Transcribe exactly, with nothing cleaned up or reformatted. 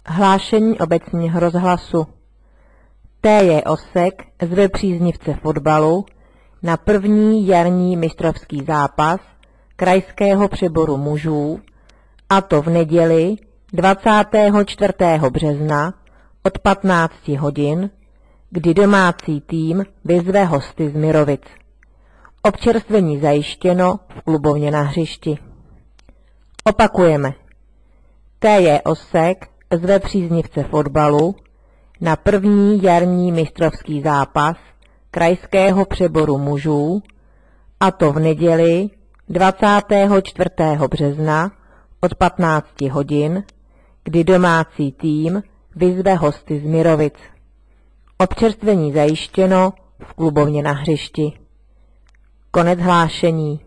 Hlášení obecního rozhlasu. T J Osek zve příznivce fotbalu na první jarní mistrovský zápas krajského přeboru mužů, a to v neděli dvacátého čtvrtého března od patnácti hodin, kdy domácí tým vyzve hosty z Mirovic. Občerstvení zajištěno v klubovně na hřišti. Opakujeme. T J Osek zve příznivce fotbalu na první jarní mistrovský zápas krajského přeboru mužů, a to v neděli dvacátého čtvrtého března od patnácti hodin, kdy domácí tým vyzve hosty z Mirovic. Občerstvení zajištěno v klubovně na hřišti. Konec hlášení.